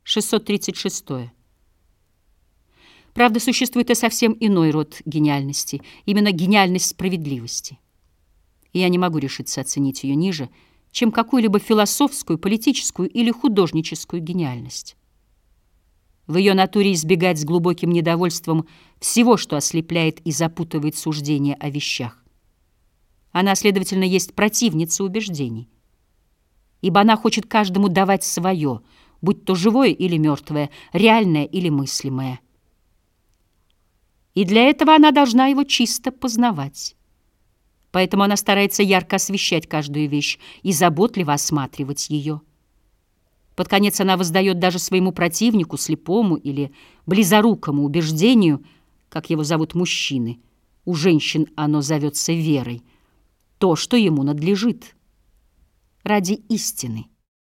636. Правда, существует и совсем иной род гениальности, именно гениальность справедливости. И я не могу решиться оценить ее ниже, чем какую-либо философскую, политическую или художническую гениальность. В ее натуре избегать с глубоким недовольством всего, что ослепляет и запутывает суждения о вещах. Она, следовательно, есть противница убеждений, ибо она хочет каждому давать свое, будь то живое или мертвое, реальное или мыслимое. И для этого она должна его чисто познавать. Поэтому она старается ярко освещать каждую вещь и заботливо осматривать ее. Под конец она воздает даже своему противнику, слепому или близорукому убеждению, как его зовут мужчины, у женщин оно зовется верой, то, что ему надлежит, ради истины.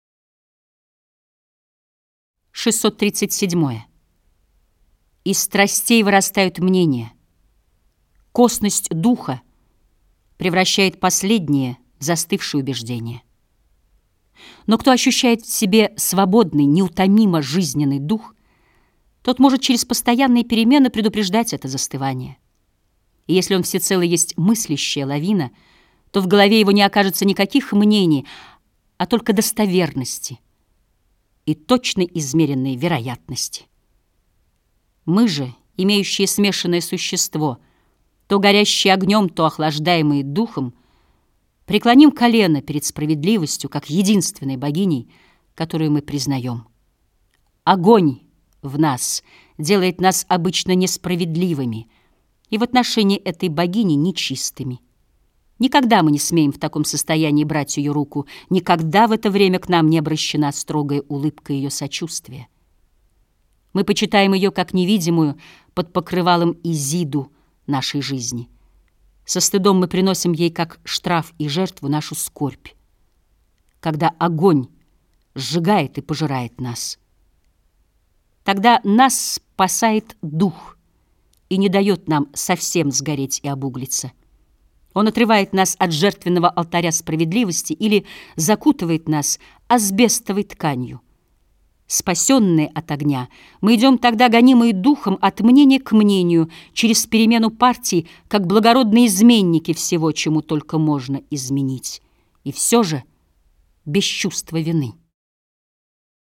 637. Из страстей вырастают мнения. Косность духа превращает последнее в застывшие убеждения. Но кто ощущает в себе свободный, неутомимо жизненный дух, тот может через постоянные перемены предупреждать это застывание. И если он всецело есть мыслящая лавина, то в голове его не окажется никаких мнений, а только достоверности и точно измеренной вероятности. Мы же, имеющие смешанное существо, то горящие огнем, то охлаждаемые духом, преклоним колено перед справедливостью, как единственной богиней, которую мы признаем. Огонь в нас делает нас обычно несправедливыми и в отношении этой богини нечистыми. Никогда мы не смеем в таком состоянии брать ее руку, никогда в это время к нам не обращена строгая улыбка ее сочувствия. Мы почитаем ее как невидимую под покрывалом Изиду нашей жизни. Со стыдом мы приносим ей как штраф и жертву нашу скорбь. Когда огонь сжигает и пожирает нас, тогда нас спасает дух и не дает нам совсем сгореть и обуглиться. Он отрывает нас от жертвенного алтаря справедливости или закутывает нас асбестовой тканью. Спасенные от огня, мы идем тогда, гонимые духом, от мнения к мнению, через перемену партий, как благородные изменники всего, чему только можно изменить. И все же без чувства вины.